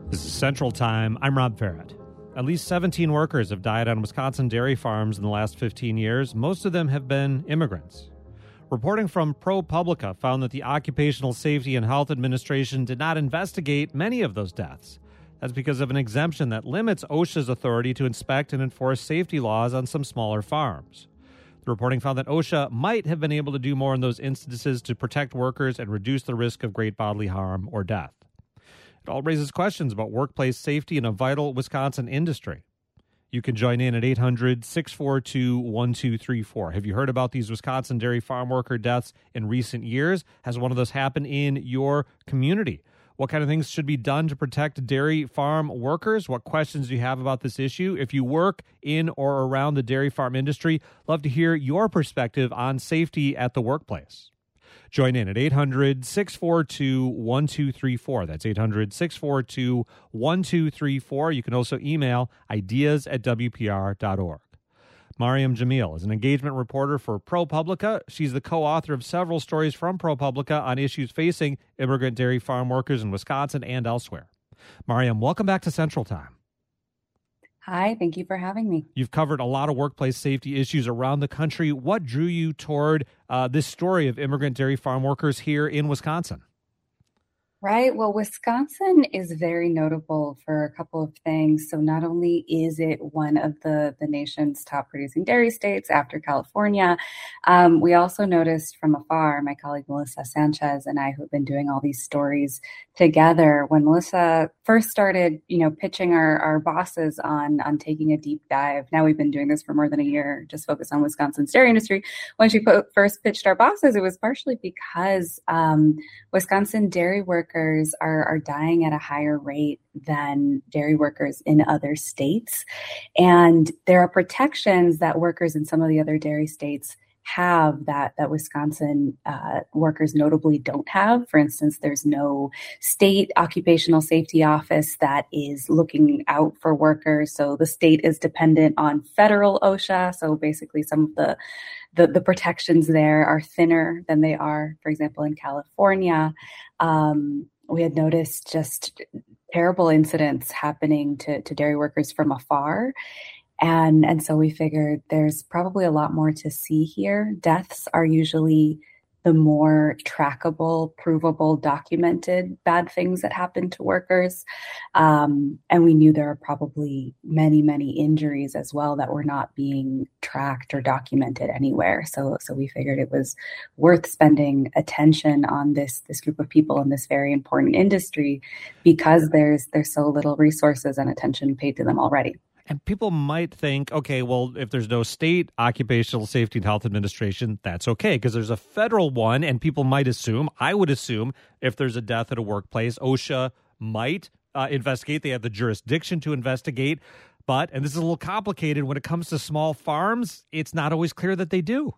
This is Central Time. I'm Rob Farrett. At least 17 workers have died on Wisconsin dairy farms in the last 15 years. Most of them have been immigrants. Reporting from ProPublica found that the Occupational Safety and Health Administration did not investigate many of those deaths. That's because of an exemption that limits OSHA's authority to inspect and enforce safety laws on some smaller farms. The reporting found that OSHA might have been able to do more in those instances to protect workers and reduce the risk of great bodily harm or death. It all raises questions about workplace safety in a vital Wisconsin industry. You can join in at 800-642-1234. Have you heard about these Wisconsin dairy farm worker deaths in recent years? Has one of those happened in your community? What kind of things should be done to protect dairy farm workers? What questions do you have about this issue? If you work in or around the dairy farm industry, love to hear your perspective on safety at the workplace. Join in at 800-642-1234. That's 800-642-1234. You can also email ideas@wpr.org. Mariam Jamil is an engagement reporter for ProPublica. She's the co-author of several stories from ProPublica on issues facing immigrant dairy farm workers in Wisconsin and elsewhere. Mariam, welcome back to Central Time. Hi, thank you for having me. You've covered a lot of workplace safety issues around the country. What drew you toward this story of immigrant dairy farm workers here in Wisconsin? Right. Well, Wisconsin is very notable for a couple of things. So not only is it one of the nation's top producing dairy states after California, we also noticed from afar, my colleague Melissa Sanchez and I, who have been doing all these stories together, when Melissa first started, pitching our bosses on taking a deep dive. Now we've been doing this for more than a year, just focused on Wisconsin's dairy industry. When she first pitched our bosses, it was partially because Wisconsin dairy workers are dying at a higher rate than dairy workers in other states. And there are protections that workers in some of the other dairy states have that Wisconsin workers notably don't have. For instance, there's no state occupational safety office that is looking out for workers. So the state is dependent on federal OSHA. So basically some of the protections there are thinner than they are, for example, in California. We had noticed just terrible incidents happening to dairy workers from afar. And so we figured there's probably a lot more to see here. Deaths are usually the more trackable, provable, documented bad things that happen to workers. And we knew there are probably many, many injuries as well that were not being tracked or documented anywhere. So we figured it was worth spending attention on this group of people in this very important industry because there's so little resources and attention paid to them already. And people might think, okay, well, if there's no state occupational safety and health administration, that's okay, because there's a federal one, and people might assume, I would assume, if there's a death at a workplace, OSHA might investigate. They have the jurisdiction to investigate. But, and this is a little complicated, when it comes to small farms, it's not always clear that they do.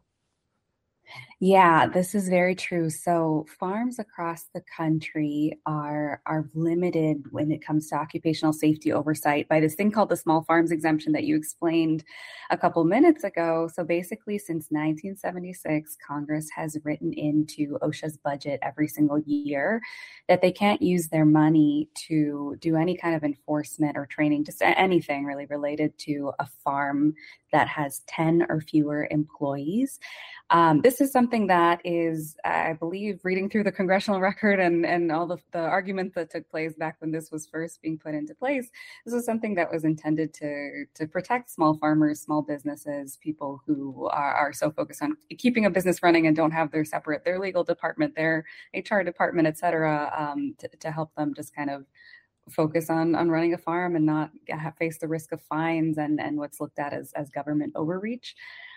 Yeah, this is very true. So farms across the country are limited when it comes to occupational safety oversight by this thing called the small farms exemption that you explained a couple minutes ago. So basically, since 1976, Congress has written into OSHA's budget every single year that they can't use their money to do any kind of enforcement or training, just anything really related to a farm that has 10 or fewer employees. This is something that is, I believe, reading through the congressional record and all the arguments that took place back when this was first being put into place. This was something that was intended to protect small farmers, small businesses, people who are so focused on keeping a business running and don't have their legal department, their HR department, et cetera, to help them just kind of focus on running a farm and not face the risk of fines and what's looked at as government overreach.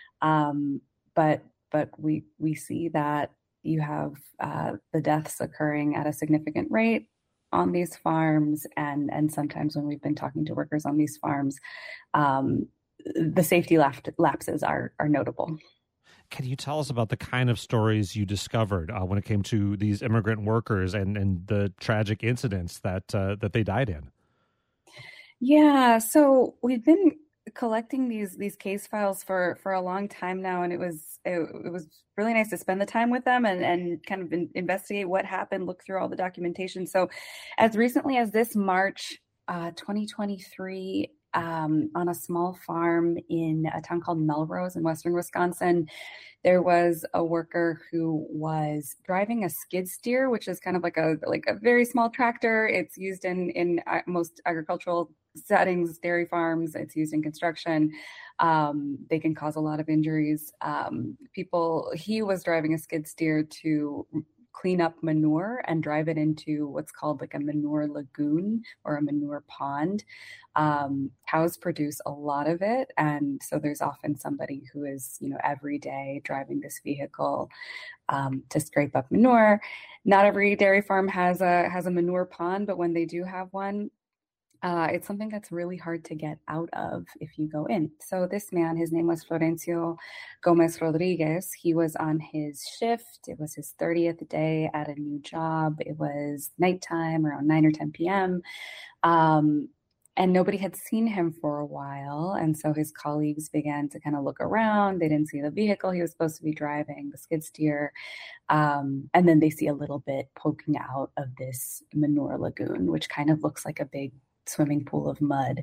But we see that you have the deaths occurring at a significant rate on these farms, and sometimes when we've been talking to workers on these farms, the safety lapses are notable. Can you tell us about the kind of stories you discovered when it came to these immigrant workers and the tragic incidents that they died in? Yeah, so we've been collecting these case files for a long time now, and it was really nice to spend the time with them and kind of investigate what happened, look through all the documentation. So as recently as this March, 2023 on a small farm in a town called Melrose in western Wisconsin. There was a worker who was driving a skid steer, which is kind of like a very small tractor. It's used in most agricultural settings, dairy farms. It's used in construction. They can cause a lot of injuries. He was driving a skid steer to clean up manure and drive it into what's called like a manure lagoon or a manure pond. Cows produce a lot of it. And so there's often somebody who is, every day driving this vehicle to scrape up manure. Not every dairy farm has a manure pond, but when they do have one, it's something that's really hard to get out of if you go in. So this man, his name was Florencio Gomez Rodriguez. He was on his shift. It was his 30th day at a new job. It was nighttime, around 9 or 10 p.m. And nobody had seen him for a while. And so his colleagues began to kind of look around. They didn't see the vehicle he was supposed to be driving, the skid steer. And then they see a little bit poking out of this manure lagoon, which kind of looks like a big swimming pool of mud.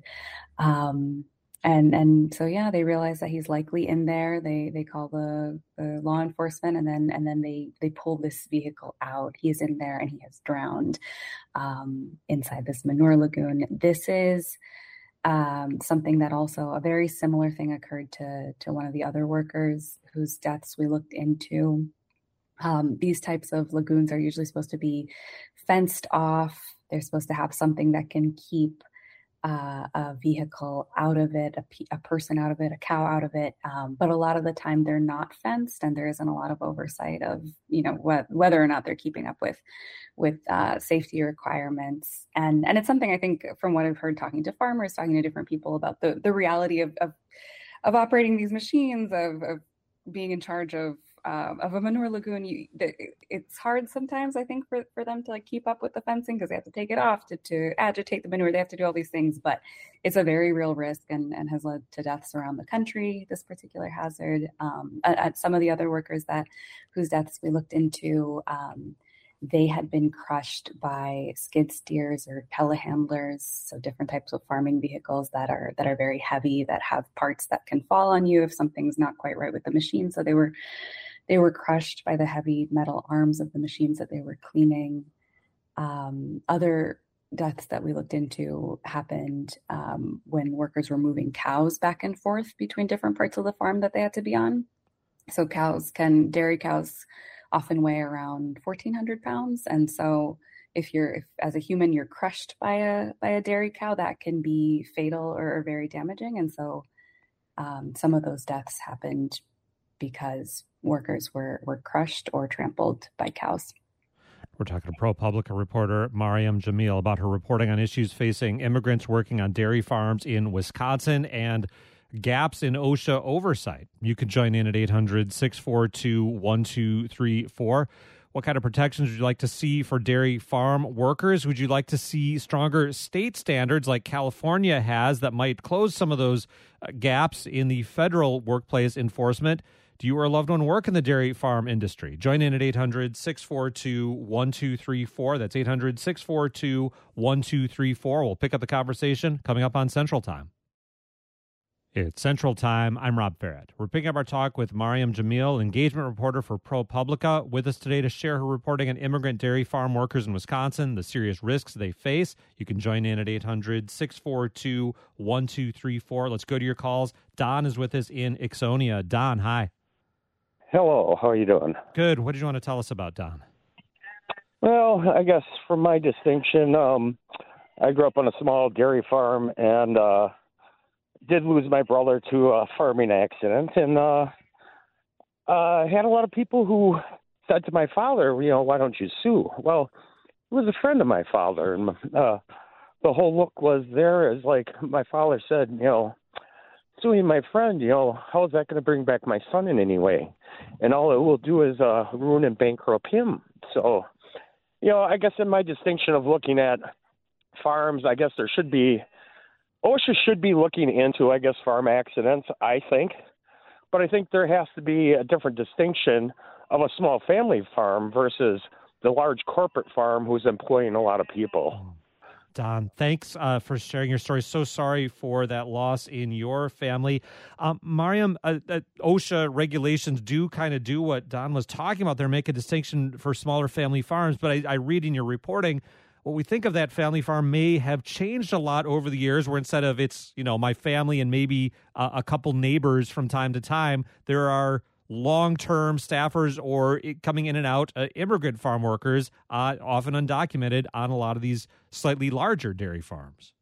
And so, yeah, they realize that he's likely in there. They call the law enforcement, and then they pull this vehicle out. He's in there and he has drowned inside this manure lagoon. This is something that also a very similar thing occurred to one of the other workers whose deaths we looked into. These types of lagoons are usually supposed to be fenced off. They're supposed to have something that can keep a vehicle out of it, a person out of it, a cow out of it. But a lot of the time they're not fenced, and there isn't a lot of oversight of, whether or not they're keeping up with safety requirements. And it's something I think from what I've heard talking to farmers, talking to different people about the reality of operating these machines, of being in charge of a manure lagoon. It's hard sometimes, I think, for them to keep up with the fencing, because they have to take it off to agitate the manure. They have to do all these things, but it's a very real risk and has led to deaths around the country, this particular hazard. At some of the other workers whose deaths we looked into, they had been crushed by skid steers or telehandlers, so different types of farming vehicles that are very heavy, that have parts that can fall on you if something's not quite right with the machine. So they were crushed by the heavy metal arms of the machines that they were cleaning. Other deaths that we looked into happened when workers were moving cows back and forth between different parts of the farm that they had to be on. So dairy cows often weigh around 1,400 pounds. And so if as a human, you're crushed by a dairy cow, that can be fatal or very damaging. And so some of those deaths happened because workers were crushed or trampled by cows. We're talking to ProPublica reporter Mariam Jamil about her reporting on issues facing immigrants working on dairy farms in Wisconsin and gaps in OSHA oversight. You can join in at 800-642-1234. What kind of protections would you like to see for dairy farm workers? Would you like to see stronger state standards like California has that might close some of those gaps in the federal workplace enforcement? Do you or a loved one work in the dairy farm industry? Join in at 800-642-1234. That's 800-642-1234. We'll pick up the conversation coming up on Central Time. It's Central Time. I'm Rob Farrett. We're picking up our talk with Mariam Jamil, engagement reporter for ProPublica, with us today to share her reporting on immigrant dairy farm workers in Wisconsin, the serious risks they face. You can join in at 800-642-1234. Let's go to your calls. Don is with us in Ixonia. Don, hi. Hello. How are you doing? Good. What did you want to tell us about, Don? Well, I guess from my distinction, I grew up on a small dairy farm and did lose my brother to a farming accident, and had a lot of people who said to my father, why don't you sue? Well, he was a friend of my father, and the whole look was there is like my father said, suing my friend, how is that going to bring back my son in any way? And all it will do is ruin and bankrupt him. So, I guess in my distinction of looking at farms, I guess OSHA should be looking into, farm accidents, I think. But I think there has to be a different distinction of a small family farm versus the large corporate farm who's employing a lot of people. Don, thanks for sharing your story. So sorry for that loss in your family. Mariam, OSHA regulations do kind of do what Don was talking about. They make a distinction for smaller family farms, but I read in your reporting, what we think of that family farm may have changed a lot over the years, where instead of it's, my family and maybe a couple neighbors from time to time, there are long-term staffers or coming in and out immigrant farm workers, often undocumented, on a lot of these slightly larger dairy farms.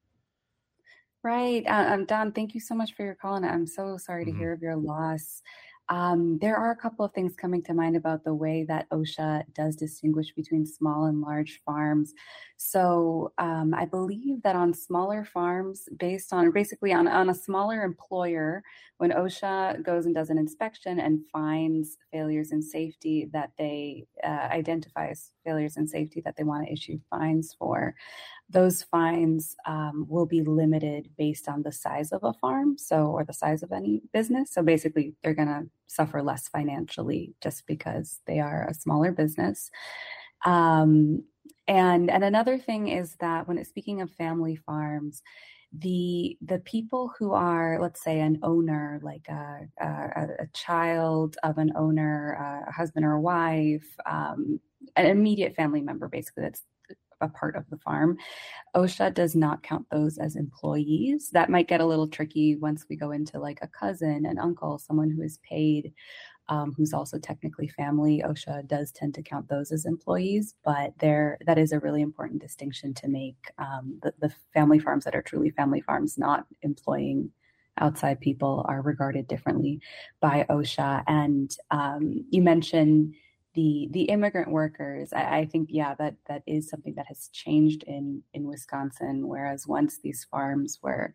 Right. Don, thank you so much for your call, and I'm so sorry to hear of your loss. There are a couple of things coming to mind about the way that OSHA does distinguish between small and large farms. So I believe that on smaller farms, based on basically on a smaller employer, when OSHA goes and does an inspection and finds failures in safety that they identifies failures in safety that they want to issue fines for, those fines will be limited based on the size of a farm, or the size of any business. So basically, they're going to suffer less financially just because they are a smaller business. And another thing is that speaking of family farms, the people who are, let's say, an owner, like a child of an owner, a husband or a wife, an immediate family member, basically, that's a part of the farm, OSHA does not count those as employees. That might get a little tricky once we go into like a cousin, an uncle, someone who is paid, who's also technically family. OSHA does tend to count those as employees, but that is a really important distinction to make. The family farms that are truly family farms, not employing outside people, are regarded differently by OSHA. And you mentioned the immigrant workers. I think, that is something that has changed in Wisconsin, whereas once these farms were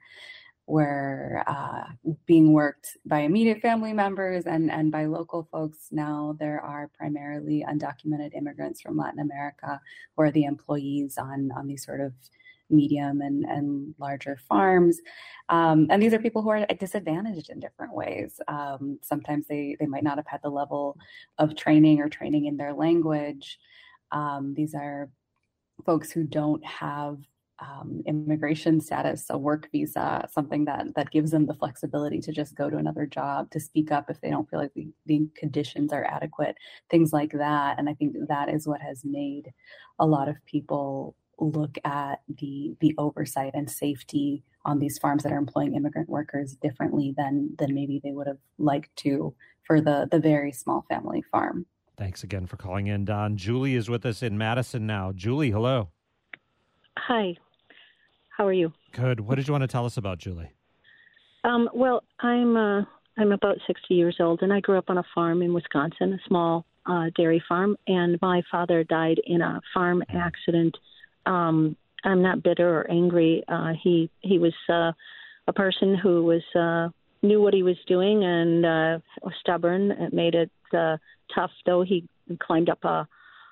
being worked by immediate family members and by local folks, now there are primarily undocumented immigrants from Latin America who are the employees on these sort of medium and larger farms. And these are people who are disadvantaged in different ways. Sometimes they might not have had the level of training in their language. These are folks who don't have immigration status, a work visa, something that gives them the flexibility to just go to another job, to speak up if they don't feel like the conditions are adequate, things like that. And I think that is what has made a lot of people look at the oversight and safety on these farms that are employing immigrant workers differently than maybe they would have liked to for the very small family farm. Thanks again for calling in, Don. Julie is with us in Madison now. Julie, hello. Hi. How are you? Good. What did you want to tell us about, Julie? Well, I'm about 60 years old, and I grew up on a farm in Wisconsin, a small dairy farm, and my father died in a farm accident. I'm not bitter or angry. He was a person who was knew what he was doing and was stubborn. It made it tough, though. He climbed up a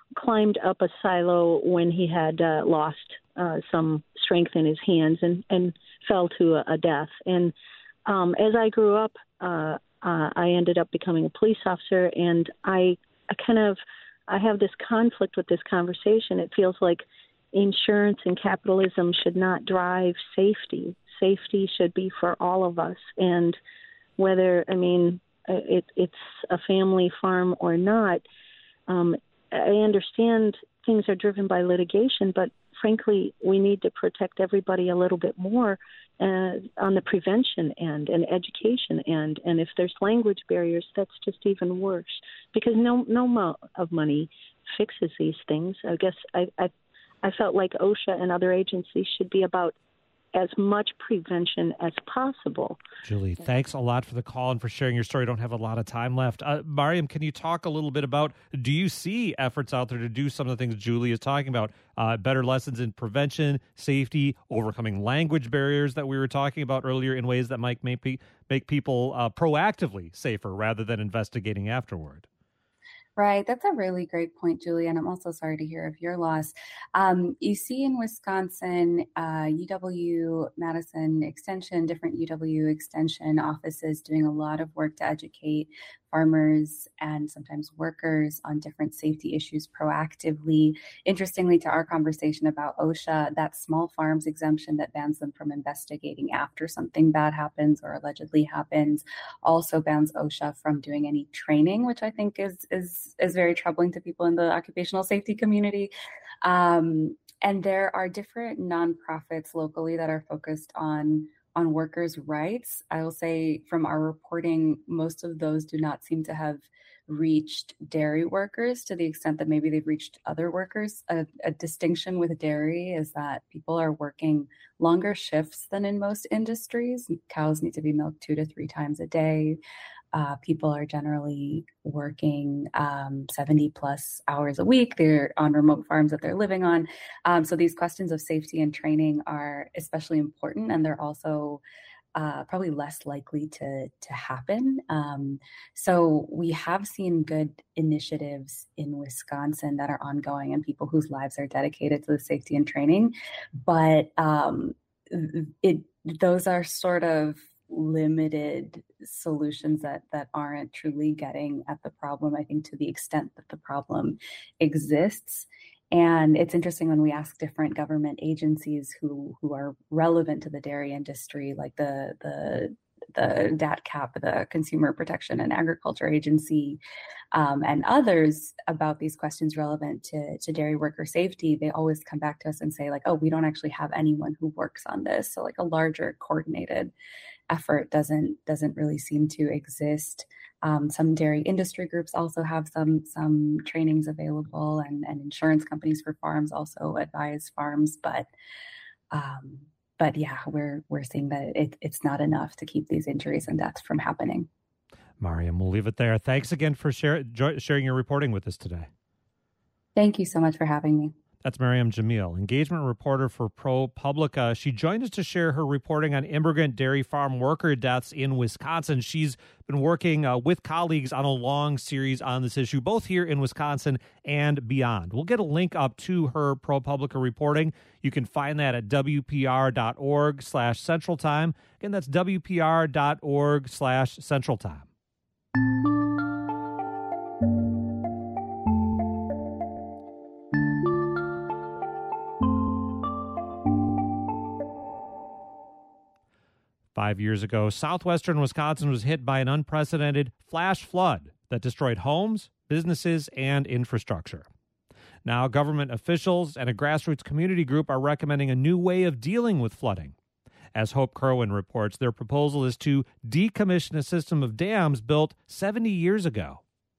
silo when he had lost some strength in his hands and fell to a death. And as I grew up, I ended up becoming a police officer, and I have this conflict with this conversation. It feels like insurance and capitalism should not drive safety. Safety should be for all of us. And whether, it's a family farm or not, I understand things are driven by litigation, but frankly, we need to protect everybody a little bit more on the prevention end and education end. And if there's language barriers, that's just even worse, because no amount of money fixes these things. I guess I felt like OSHA and other agencies should be about as much prevention as possible. Julie, thanks a lot for the call and for sharing your story. I don't have a lot of time left. Mariam, can you talk a little bit about, do you see efforts out there to do some of the things Julie is talking about? Better lessons in prevention, safety, overcoming language barriers that we were talking about earlier in ways that might make people proactively safer rather than investigating afterward? Right. That's a really great point, Julie. And I'm also sorry to hear of your loss. You see in Wisconsin, UW Madison Extension, different UW Extension offices doing a lot of work to educate farmers and sometimes workers on different safety issues proactively. Interestingly, to our conversation about OSHA, that small farms exemption that bans them from investigating after something bad happens or allegedly happens also bans OSHA from doing any training, which I think is very troubling to people in the occupational safety community. And there are different nonprofits locally that are focused on workers' rights. I will say from our reporting, most of those do not seem to have reached dairy workers to the extent that maybe they've reached other workers. A distinction with dairy is that people are working longer shifts than in most industries. Cows need to be milked 2 to 3 times a day. People are generally working 70 plus hours a week. They're on remote farms that they're living on. So these questions of safety and training are especially important, and they're also probably less likely to happen. So we have seen good initiatives in Wisconsin that are ongoing and people whose lives are dedicated to the safety and training. But those are sort of limited solutions that aren't truly getting at the problem, I think, to the extent that the problem exists. And it's interesting when we ask different government agencies who are relevant to the dairy industry, like the DATCAP, the Consumer Protection and Agriculture Agency, and others about these questions relevant to dairy worker safety, they always come back to us and say, like, oh, we don't actually have anyone who works on this. So like a larger coordinated effort doesn't really seem to exist. Some dairy industry groups also have some trainings available, and insurance companies for farms also advise farms, but yeah, we're seeing that it's not enough to keep these injuries and deaths from happening. Mariam, we'll leave it there. Thanks again for sharing your reporting with us today. Thank you so much for having me. That's Mariam Jamil, engagement reporter for ProPublica. She joined us to share her reporting on immigrant dairy farm worker deaths in Wisconsin. She's been working with colleagues on a long series on this issue, both here in Wisconsin and beyond. We'll get a link up to her ProPublica reporting. You can find that at WPR.org/Central Time. Again, that's WPR.org/Central Time. Five years ago, southwestern Wisconsin was hit by an unprecedented flash flood that destroyed homes, businesses, and infrastructure. Now, government officials and a grassroots community group are recommending a new way of dealing with flooding. As Hope Kerwin reports, their proposal is to decommission a system of dams built 70 years ago.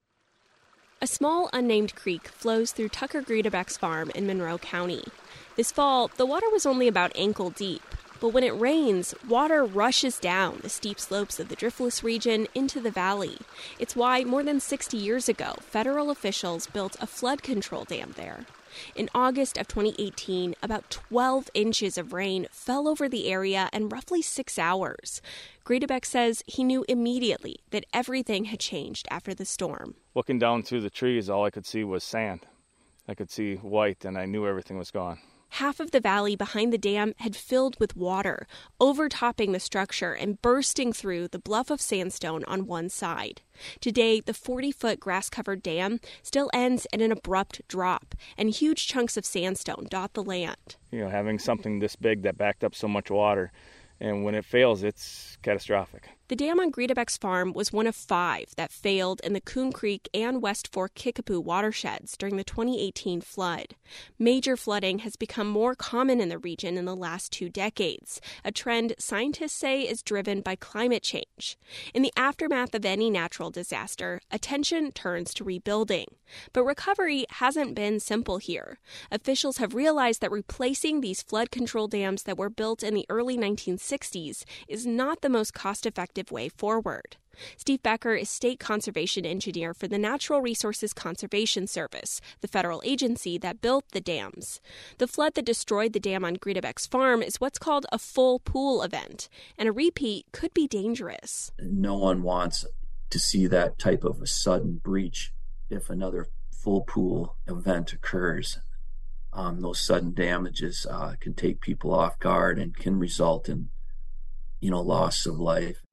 A small unnamed creek flows through Tucker Griedebeck's farm in Monroe County. This fall, the water was only about ankle deep. But when it rains, water rushes down the steep slopes of the Driftless region into the valley. It's why more than 60 years ago, federal officials built a flood control dam there. In August of 2018, about 12 inches of rain fell over the area in roughly 6 hours. Griedebeck says he knew immediately that everything had changed after the storm. Looking down through the trees, all I could see was sand. I could see white, and I knew everything was gone. Half of the valley behind the dam had filled with water, overtopping the structure and bursting through the bluff of sandstone on one side. Today, the 40-foot grass-covered dam still ends at an abrupt drop, and huge chunks of sandstone dot the land. Having something this big that backed up so much water, and when it fails, it's catastrophic. The dam on Griedebeck's farm was one of 5 that failed in the Coon Creek and West Fork Kickapoo watersheds during the 2018 flood. Major flooding has become more common in the region in the last 2 decades, a trend scientists say is driven by climate change. In the aftermath of any natural disaster, attention turns to rebuilding. But recovery hasn't been simple here. Officials have realized that replacing these flood control dams that were built in the early 1960s is not the most cost-effective way forward. Steve Becker is state conservation engineer for the Natural Resources Conservation Service, the federal agency that built the dams. The flood that destroyed the dam on Griedebeck's farm is what's called a full pool event, and a repeat could be dangerous. No one wants to see that type of a sudden breach if another full pool event occurs. Those sudden damages can take people off guard and can result in loss of life.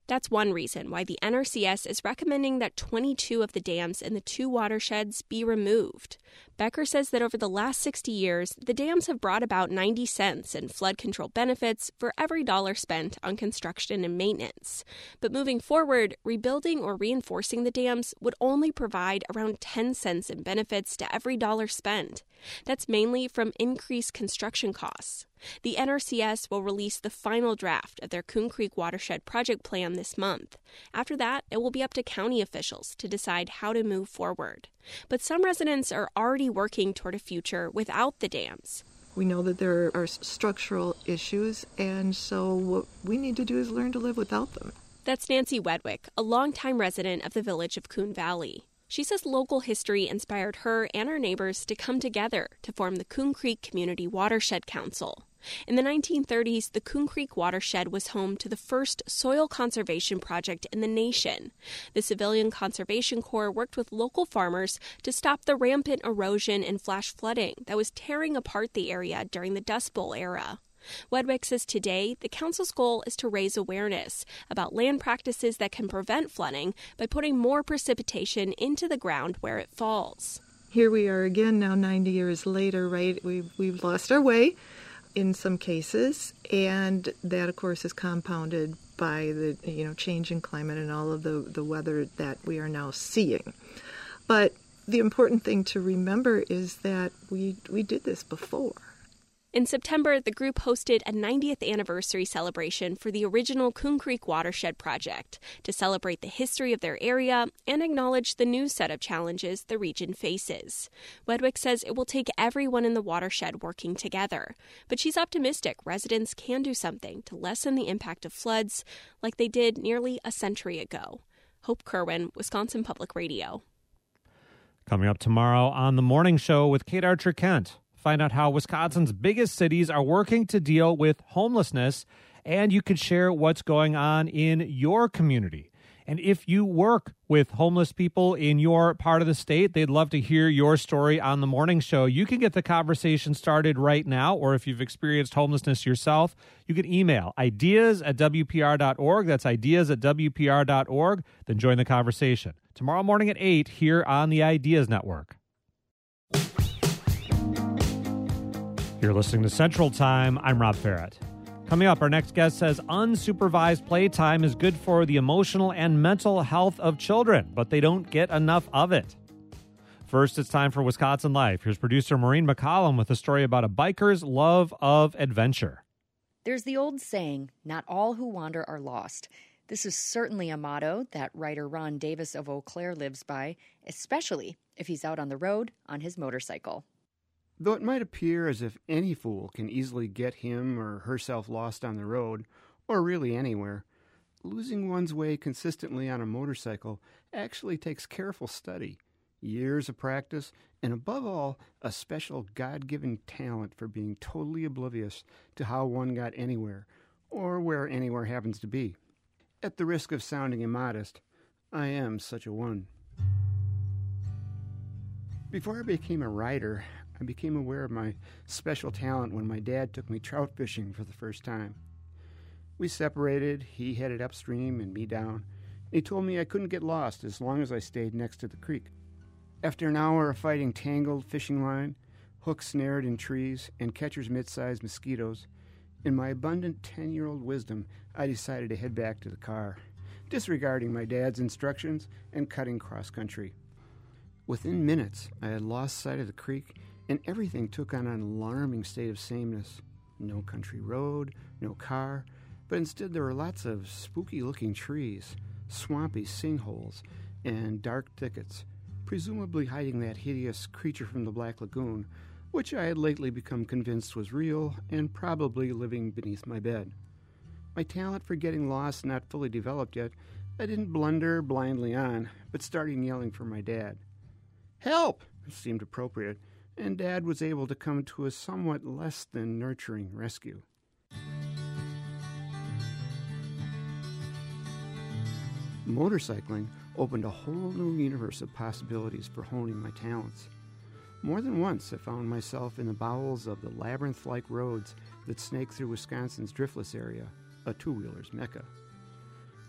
That's one reason why the NRCS is recommending that 22 of the dams in the 2 watersheds be removed. Becker says that over the last 60 years, the dams have brought about 90 cents in flood control benefits for every dollar spent on construction and maintenance. But moving forward, rebuilding or reinforcing the dams would only provide around 10 cents in benefits to every dollar spent. That's mainly from increased construction costs. The NRCS will release the final draft of their Coon Creek Watershed Project Plan this month. After that, it will be up to county officials to decide how to move forward. But some residents are already working toward a future without the dams. We know that there are structural issues, and so what we need to do is learn to live without them. That's Nancy Wedwick, a longtime resident of the village of Coon Valley. She says local history inspired her and her neighbors to come together to form the Coon Creek Community Watershed Council. In the 1930s, the Coon Creek Watershed was home to the first soil conservation project in the nation. The Civilian Conservation Corps worked with local farmers to stop the rampant erosion and flash flooding that was tearing apart the area during the Dust Bowl era. Wedwick says today the council's goal is to raise awareness about land practices that can prevent flooding by putting more precipitation into the ground where it falls. Here we are again now 90 years later, right? We've lost our way in some cases, and that of course is compounded by the change in climate and all of the weather that we are now seeing. But the important thing to remember is that we did this before. In September, the group hosted a 90th anniversary celebration for the original Coon Creek Watershed Project to celebrate the history of their area and acknowledge the new set of challenges the region faces. Wedwick says it will take everyone in the watershed working together, but she's optimistic residents can do something to lessen the impact of floods like they did nearly a century ago. Hope Kerwin, Wisconsin Public Radio. Coming up tomorrow on The Morning Show with Kate Archer-Kent. Find out how Wisconsin's biggest cities are working to deal with homelessness, and you can share what's going on in your community. And if you work with homeless people in your part of the state, they'd love to hear your story on The Morning Show. You can get the conversation started right now, or if you've experienced homelessness yourself, you can email ideas@wpr.org. That's ideas@wpr.org. Then join the conversation. Tomorrow morning at 8 here on the Ideas Network. You're listening to Central Time. I'm Rob Farrett. Coming up, our next guest says unsupervised playtime is good for the emotional and mental health of children, but they don't get enough of it. First, it's time for Wisconsin Life. Here's producer Maureen McCollum with a story about a biker's love of adventure. There's the old saying, not all who wander are lost. This is certainly a motto that writer Ron Davis of Eau Claire lives by, especially if he's out on the road on his motorcycle. Though it might appear as if any fool can easily get him or herself lost on the road, or really anywhere, losing one's way consistently on a motorcycle actually takes careful study, years of practice, and above all, a special God-given talent for being totally oblivious to how one got anywhere, or where anywhere happens to be. At the risk of sounding immodest, I am such a one. Before I became a rider, I became aware of my special talent when my dad took me trout fishing for the first time. We separated, he headed upstream and me down, and he told me I couldn't get lost as long as I stayed next to the creek. After an hour of fighting tangled fishing line, hooks snared in trees, and catcher's mitt-sized mosquitoes, in my abundant 10-year-old wisdom, I decided to head back to the car, disregarding my dad's instructions and cutting cross-country. Within minutes, I had lost sight of the creek, and everything took on an alarming state of sameness. No country road, no car, but instead there were lots of spooky-looking trees, swampy sinkholes, and dark thickets, presumably hiding that hideous creature from the Black Lagoon, which I had lately become convinced was real and probably living beneath my bed. My talent for getting lost not fully developed yet, I didn't blunder blindly on, but started yelling for my dad. "Help!" seemed appropriate, and Dad was able to come to a somewhat less than nurturing rescue. Motorcycling opened a whole new universe of possibilities for honing my talents. More than once I found myself in the bowels of the labyrinth-like roads that snake through Wisconsin's driftless area, a two-wheeler's mecca.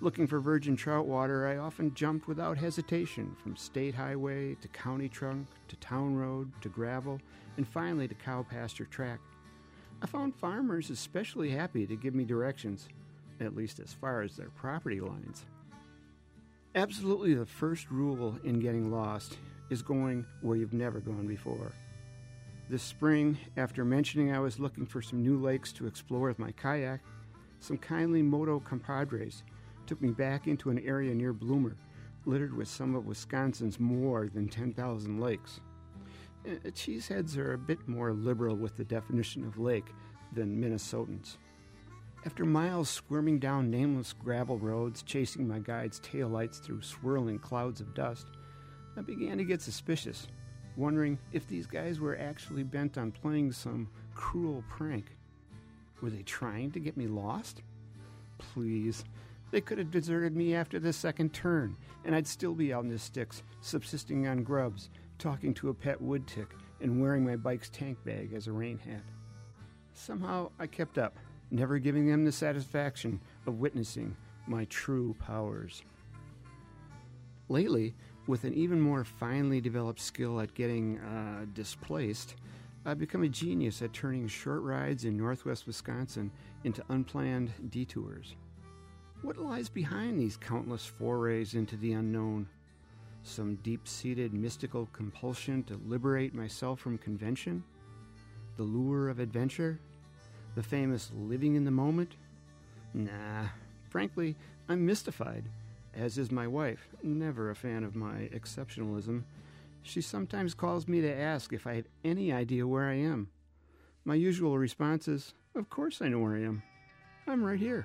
Looking for virgin trout water, I often jumped without hesitation from state highway to county trunk to town road to gravel and finally to cow pasture track. I found farmers especially happy to give me directions, at least as far as their property lines. Absolutely the first rule in getting lost is going where you've never gone before. This spring, after mentioning I was looking for some new lakes to explore with my kayak, some kindly moto compadres took me back into an area near Bloomer, littered with some of Wisconsin's more than 10,000 lakes. Cheeseheads are a bit more liberal with the definition of lake than Minnesotans. After miles squirming down nameless gravel roads, chasing my guide's taillights through swirling clouds of dust, I began to get suspicious, wondering if these guys were actually bent on playing some cruel prank. Were they trying to get me lost? Please. They could have deserted me after the second turn, and I'd still be out in the sticks, subsisting on grubs, talking to a pet wood tick, and wearing my bike's tank bag as a rain hat. Somehow I kept up, never giving them the satisfaction of witnessing my true powers. Lately, with an even more finely developed skill at getting displaced, I've become a genius at turning short rides in northwest Wisconsin into unplanned detours. What lies behind these countless forays into the unknown? Some deep-seated mystical compulsion to liberate myself from convention? The lure of adventure? The famous living in the moment? Nah, frankly, I'm mystified, as is my wife, never a fan of my exceptionalism. She sometimes calls me to ask if I have any idea where I am. My usual response is, of course I know where I am. I'm right here.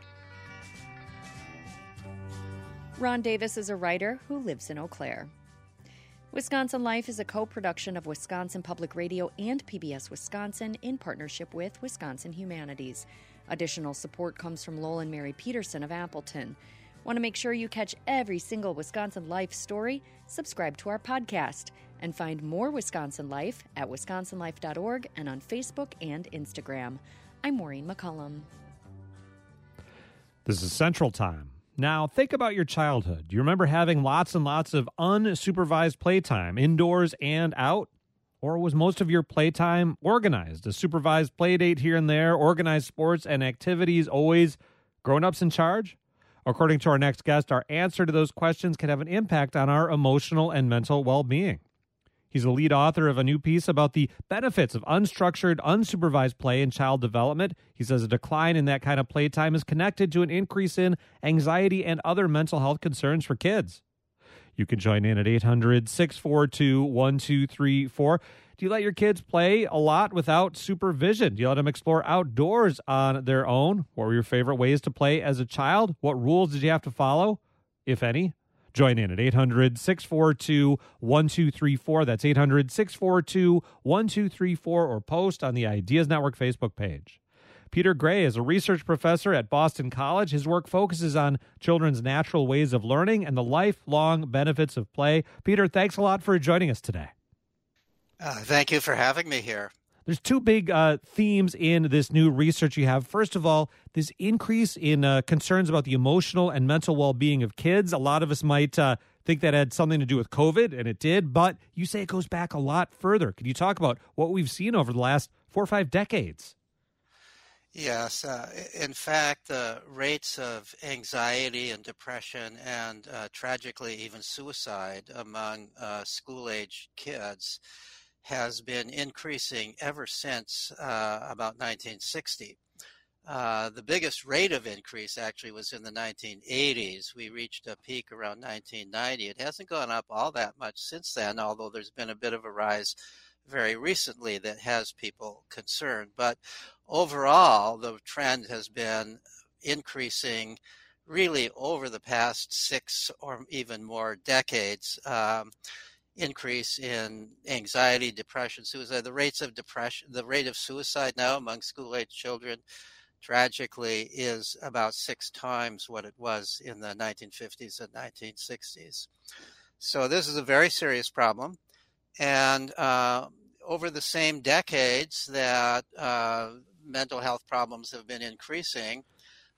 Ron Davis is a writer who lives in Eau Claire. Wisconsin Life is a co-production of Wisconsin Public Radio and PBS Wisconsin in partnership with Wisconsin Humanities. Additional support comes from Lowell and Mary Peterson of Appleton. Want to make sure you catch every single Wisconsin Life story? Subscribe to our podcast and find more Wisconsin Life at wisconsinlife.org and on Facebook and Instagram. I'm Maureen McCullum. This is Central Time. Now, think about your childhood. Do you remember having lots and lots of unsupervised playtime, indoors and out? Or was most of your playtime organized? A supervised play date here and there, organized sports and activities, always grown-ups in charge? According to our next guest, our answer to those questions can have an impact on our emotional and mental well-being. He's the lead author of a new piece about the benefits of unstructured, unsupervised play in child development. He says a decline in that kind of playtime is connected to an increase in anxiety and other mental health concerns for kids. You can join in at 800-642-1234. Do you let your kids play a lot without supervision? Do you let them explore outdoors on their own? What were your favorite ways to play as a child? What rules did you have to follow, if any? Join in at 800-642-1234. That's 800-642-1234, or post on the Ideas Network Facebook page. Peter Gray is a research professor at Boston College. His work focuses on children's natural ways of learning and the lifelong benefits of play. Peter, thanks a lot for joining us today. Thank you for having me here. There's two big themes in this new research you have. First of all, this increase in concerns about the emotional and mental well-being of kids. A lot of us might think that had something to do with COVID, and it did, but you say it goes back a lot further. Can you talk about what we've seen over the last 4 or 5 decades? Yes. In fact, the rates of anxiety and depression and tragically even suicide among school-age kids has been increasing ever since about 1960. The biggest rate of increase actually was in the 1980s. We reached a peak around 1990. It hasn't gone up all that much since then, although there's been a bit of a rise very recently that has people concerned. But overall, the trend has been increasing really over the past 6 or even more decades. Increase in anxiety, depression, suicide. The rates of depression, the rate of suicide now among school-age children, tragically, is about 6 times what it was in the 1950s and 1960s. So this is a very serious problem. And over the same decades that mental health problems have been increasing,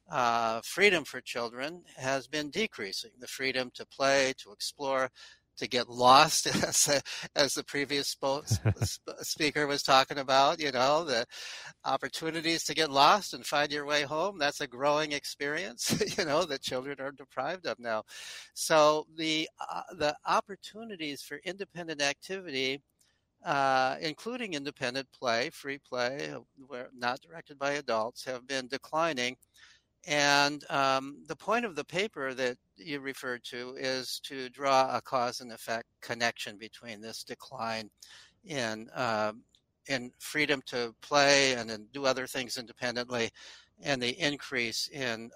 freedom for children has been decreasing. The freedom to play, to explore, to get lost, as the previous speaker was talking about, the opportunities to get lost and find your way home. That's a growing experience, that children are deprived of now. So the opportunities for independent activity, including independent play, free play, where not directed by adults, have been declining. And the point of the paper that you referred to is to draw a cause and effect connection between this decline in freedom to play and then do other things independently, and the increase in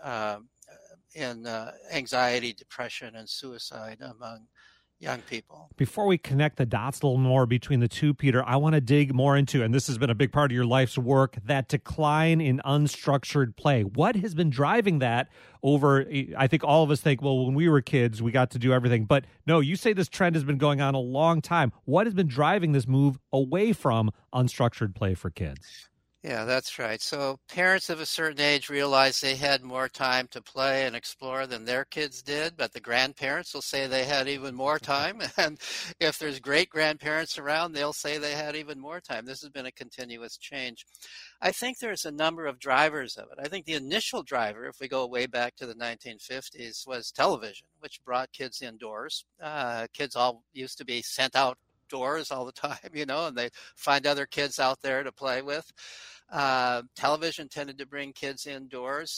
anxiety, depression, and suicide among young people. Before we connect the dots a little more between the two, Peter, I want to dig more into, and this has been a big part of your life's work, that decline in unstructured play. What has been driving that over, I think all of us think, well, when we were kids, we got to do everything. But no, you say this trend has been going on a long time. What has been driving this move away from unstructured play for kids? Yeah, that's right. So parents of a certain age realize they had more time to play and explore than their kids did, but the grandparents will say they had even more time. And if there's great-grandparents around, they'll say they had even more time. This has been a continuous change. I think there's a number of drivers of it. I think the initial driver, if we go way back to the 1950s, was television, which brought kids indoors. Kids all used to be sent outdoors all the time, and they find other kids out there to play with. Television tended to bring kids indoors,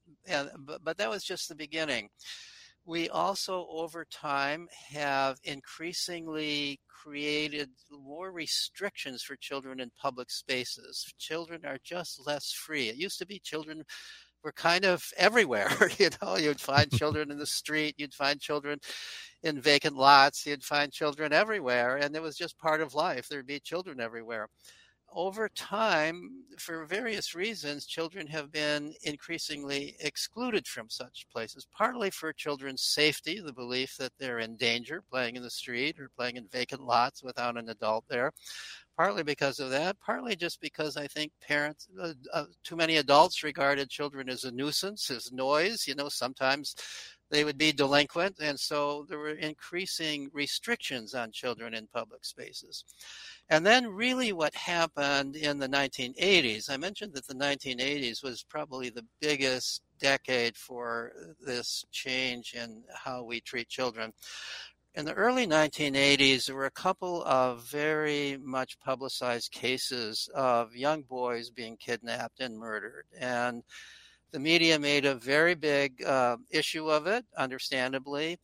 but that was just the beginning. We also, over time, have increasingly created more restrictions for children in public spaces. Children are just less free. It used to be children were kind of everywhere. You'd find children in the street, you'd find children in vacant lots, you'd find children everywhere, and it was just part of life. There'd be children everywhere. Over time, for various reasons, children have been increasingly excluded from such places, partly for children's safety, the belief that they're in danger playing in the street or playing in vacant lots without an adult there. Partly because of that, partly just because I think parents, too many adults regarded children as a nuisance, as noise. Sometimes they would be delinquent, and so there were increasing restrictions on children in public spaces. And then really what happened in the 1980s, I mentioned that the 1980s was probably the biggest decade for this change in how we treat children. In the early 1980s, there were a couple of very much publicized cases of young boys being kidnapped and murdered. And the media made a very big issue of it, understandably.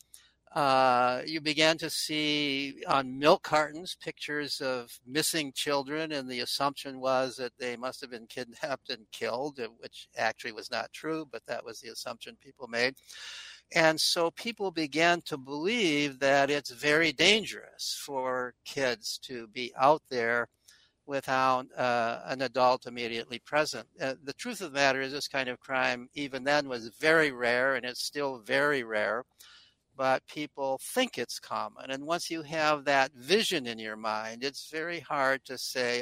You began to see on milk cartons pictures of missing children, and the assumption was that they must have been kidnapped and killed, which actually was not true, but that was the assumption people made. And so people began to believe that it's very dangerous for kids to be out there without an adult immediately present. The truth of the matter is this kind of crime, even then, was very rare, and it's still very rare. But people think it's common. And once you have that vision in your mind, it's very hard to say,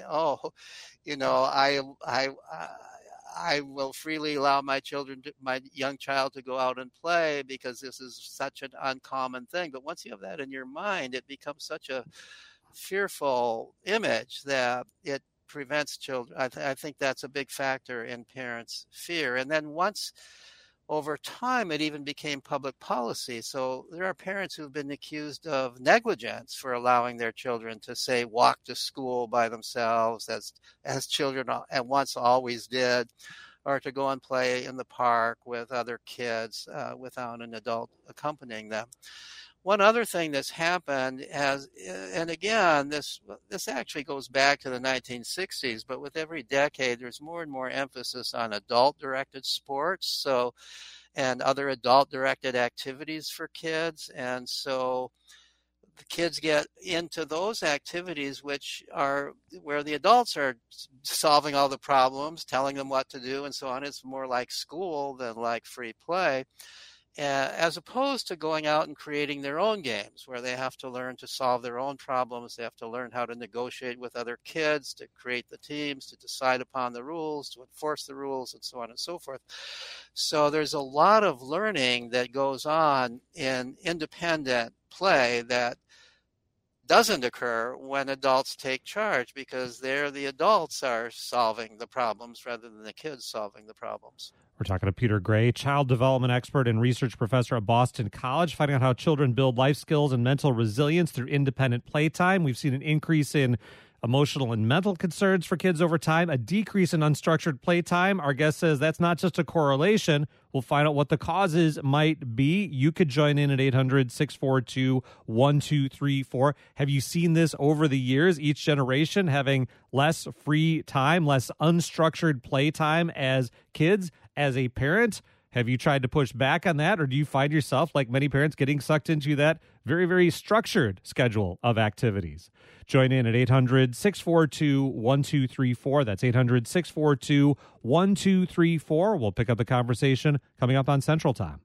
I will freely allow my young child to go out and play because this is such an uncommon thing. But once you have that in your mind, it becomes such a fearful image that it prevents children. I think that's a big factor in parents' fear. And then once over time, it even became public policy. So there are parents who've been accused of negligence for allowing their children to, say, walk to school by themselves, as children at once always did, or to go and play in the park with other kids without an adult accompanying them. One other thing that's happened and again, this actually goes back to the 1960s, but with every decade, there's more and more emphasis on adult-directed sports, and other adult-directed activities for kids. And so the kids get into those activities which are where the adults are solving all the problems, telling them what to do, and so on. It's more like school than like free play. as opposed to going out and creating their own games where they have to learn to solve their own problems. They have to learn how to negotiate with other kids, to create the teams, to decide upon the rules, to enforce the rules, and so on and so forth. So there's a lot of learning that goes on in independent play that doesn't occur when adults take charge, because there the adults are solving the problems rather than the kids solving the problems. We're talking to Peter Gray, child development expert and research professor at Boston College, finding out how children build life skills and mental resilience through independent playtime. We've seen an increase in emotional and mental concerns for kids over time, a decrease in unstructured playtime. Our guest says that's not just a correlation. We'll find out what the causes might be. You could join in at 800-642-1234. Have you seen this over the years, each generation having less free time, less unstructured playtime as kids? As a parent, have you tried to push back on that, or do you find yourself, like many parents, getting sucked into that very, very structured schedule of activities? Join in at 800-642-1234. That's 800-642-1234. We'll pick up the conversation coming up on Central Time.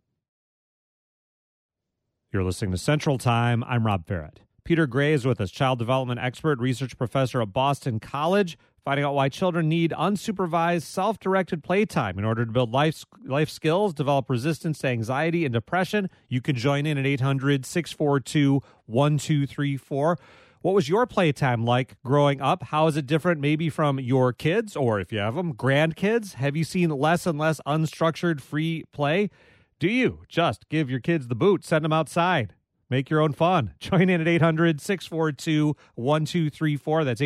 You're listening to Central Time. I'm Rob Ferret. Peter Gray is with us, child development expert, research professor at Boston College, finding out why children need unsupervised, self-directed playtime in order to build life skills, develop resistance to anxiety and depression. You can join in at 800-642-1234. What was your playtime like growing up? How is it different maybe from your kids, or if you have them, grandkids? Have you seen less and less unstructured free play? Do you just give your kids the boot, send them outside? Make your own fun. Join in at 800-642-1234. That's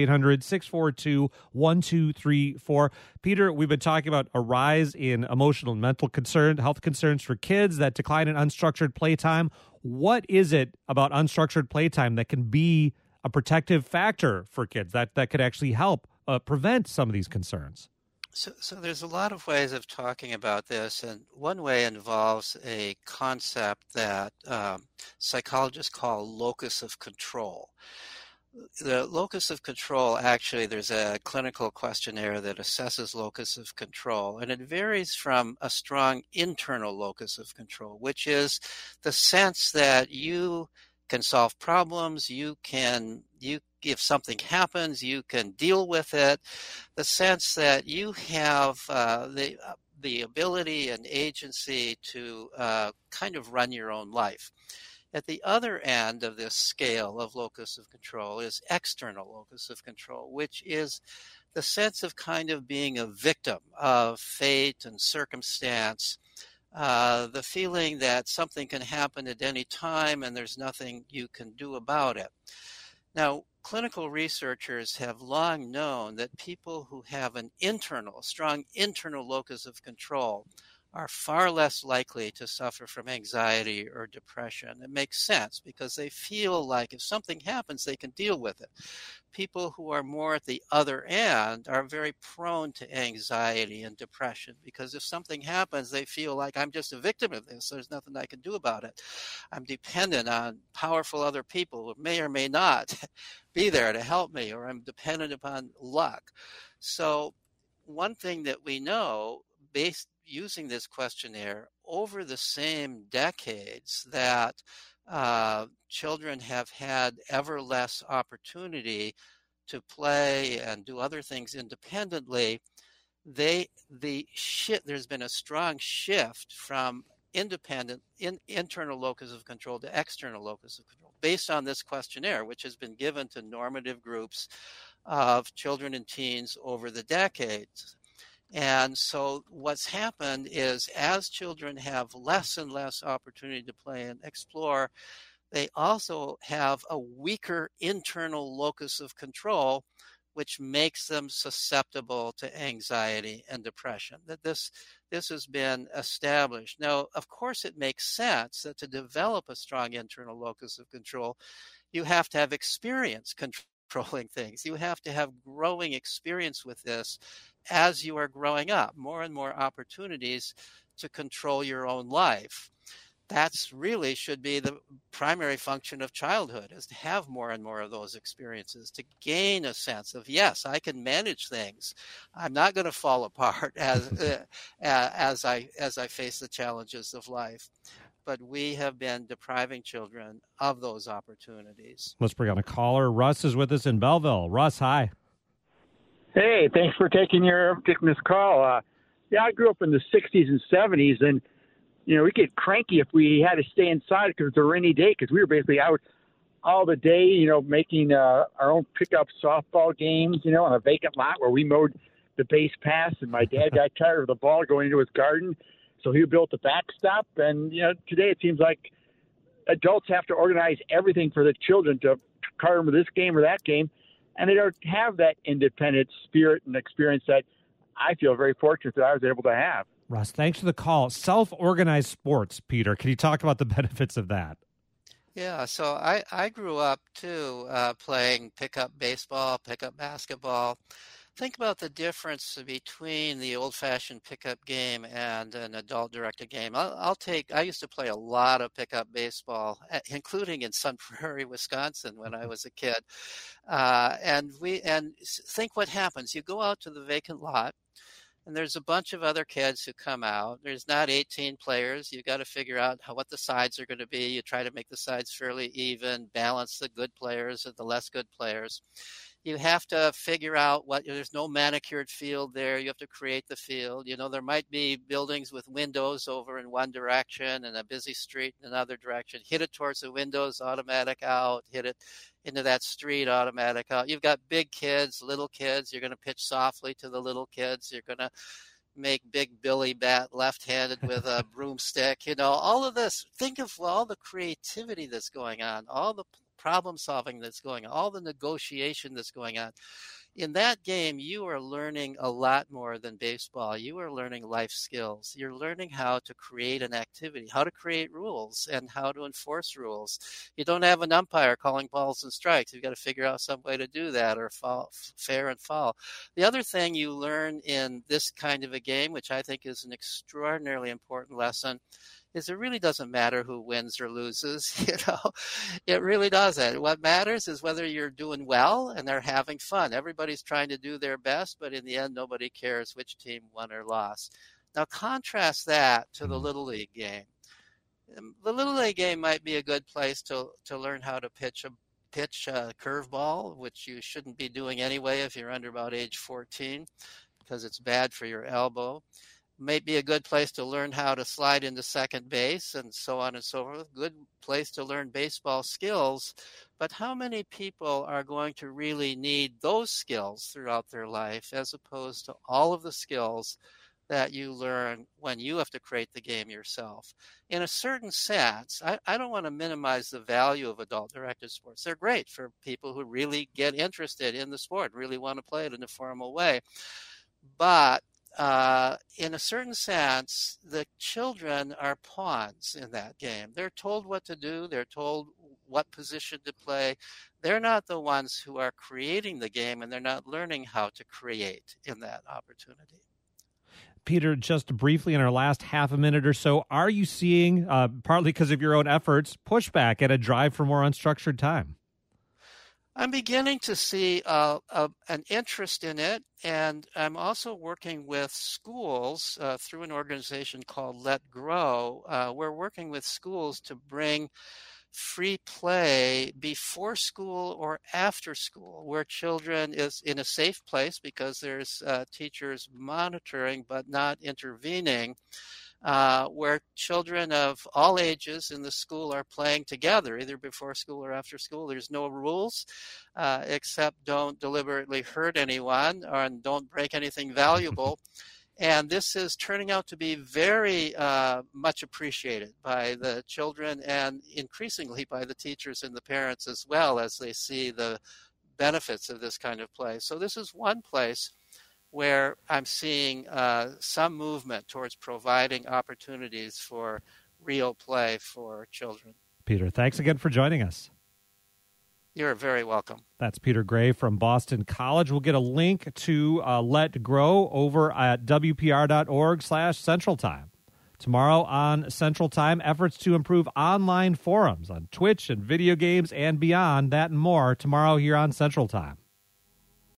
800-642-1234. Peter, we've been talking about a rise in emotional and mental health concerns for kids, that decline in unstructured playtime. What is it about unstructured playtime that can be a protective factor for kids that could actually help prevent some of these concerns? So there's a lot of ways of talking about this, and one way involves a concept that psychologists call locus of control. The locus of control, actually, there's a clinical questionnaire that assesses locus of control, and it varies from a strong internal locus of control, which is the sense that you can solve problems, if something happens, you can deal with it. The sense that you have the ability and agency to kind of run your own life. At the other end of this scale of locus of control is external locus of control, which is the sense of kind of being a victim of fate and circumstance. The feeling that something can happen at any time and there's nothing you can do about it. Now, clinical researchers have long known that people who have a strong internal locus of control are far less likely to suffer from anxiety or depression. It makes sense because they feel like if something happens, they can deal with it. People who are more at the other end are very prone to anxiety and depression because if something happens, they feel like I'm just a victim of this. There's nothing I can do about it. I'm dependent on powerful other people who may or may not be there to help me, or I'm dependent upon luck. So one thing that we know, based using this questionnaire over the same decades, that children have had ever less opportunity to play and do other things independently. There's been a strong shift from internal locus of control to external locus of control based on this questionnaire, which has been given to normative groups of children and teens over the decades. And so what's happened is as children have less and less opportunity to play and explore, they also have a weaker internal locus of control, which makes them susceptible to anxiety and depression. That this has been established. Now, of course, it makes sense that to develop a strong internal locus of control, you have to have experience controlling things. You have to have growing experience with this as you are growing up, more and more opportunities to control your own life. That's really should be the primary function of childhood, is to have more and more of those experiences, to gain a sense of, yes, I can manage things. I'm not going to fall apart as I face the challenges of life. but we have been depriving children of those opportunities. Let's bring on a caller. Russ is with us in Belleville. Russ, hi. Hey, thanks for taking this call. I grew up in the 60s and 70s, and, we get cranky if we had to stay inside because it was a rainy day, because we were basically out all the day, making our own pickup softball games, on a vacant lot where we mowed the base paths, and my dad got tired of the ball going into his garden, so he built a backstop. And, today it seems like adults have to organize everything for the children to cart them to this game or that game, and they don't have that independent spirit and experience that I feel very fortunate that I was able to have. Russ, thanks for the call. Self-organized sports, Peter. Can you talk about the benefits of that? Yeah, so I grew up, too, playing pickup baseball, pickup basketball. Think about the difference between the old-fashioned pickup game and an adult-directed game. I used to play a lot of pickup baseball, including in Sun Prairie, Wisconsin, when I was a kid. And think what happens. You go out to the vacant lot, and there's a bunch of other kids who come out. There's not 18 players. You've got to figure out what the sides are going to be. You try to make the sides fairly even, balance the good players and the less good players. You have to figure out there's no manicured field there. You have to create the field. There might be buildings with windows over in one direction and a busy street in another direction. Hit it towards the windows, automatic out. Hit it into that street, automatic out. You've got big kids, little kids. You're going to pitch softly to the little kids. You're going to make Big Billy bat left-handed with a broomstick. All of this. Think of all the creativity that's going on, all the problem solving that's going on, all the negotiation that's going on. In that game, you are learning a lot more than baseball. You are learning life skills. You're learning how to create an activity, how to create rules, and how to enforce rules. You don't have an umpire calling balls and strikes. You've got to figure out some way to do that, or fair and foul. The other thing you learn in this kind of a game, which I think is an extraordinarily important lesson, is it really doesn't matter who wins or loses. It really doesn't. What matters is whether you're doing well and they're having fun. Everybody's trying to do their best, but in the end, nobody cares which team won or lost. Now, contrast that to the Little League game. The Little League game might be a good place to learn how to pitch a curveball, which you shouldn't be doing anyway if you're under about age 14, because it's bad for your elbow. May be a good place to learn how to slide into second base and so on and so forth. Good place to learn baseball skills. But how many people are going to really need those skills throughout their life as opposed to all of the skills that you learn when you have to create the game yourself? In a certain sense, I don't want to minimize the value of adult-directed sports. They're great for people who really get interested in the sport, really want to play it in a formal way. But in a certain sense, the children are pawns in that game. They're told what to do. They're told what position to play. They're not the ones who are creating the game, and they're not learning how to create in that opportunity. Peter, just briefly in our last half a minute or so, are you seeing, partly because of your own efforts, pushback at a drive for more unstructured time? I'm beginning to see an interest in it, and I'm also working with schools through an organization called Let Grow. We're working with schools to bring free play before school or after school, where children is in a safe place because there's teachers monitoring but not intervening. Where children of all ages in the school are playing together, either before school or after school. There's no rules except don't deliberately hurt anyone and don't break anything valuable. And this is turning out to be very much appreciated by the children and increasingly by the teachers and the parents as well, as they see the benefits of this kind of play. So this is one place where I'm seeing some movement towards providing opportunities for real play for children. Peter, thanks again for joining us. You're very welcome. That's Peter Gray from Boston College. We'll get a link to Let Grow over at WPR.org/Central Time. Tomorrow on Central Time, efforts to improve online forums on Twitch and video games and beyond, that and more tomorrow here on Central Time.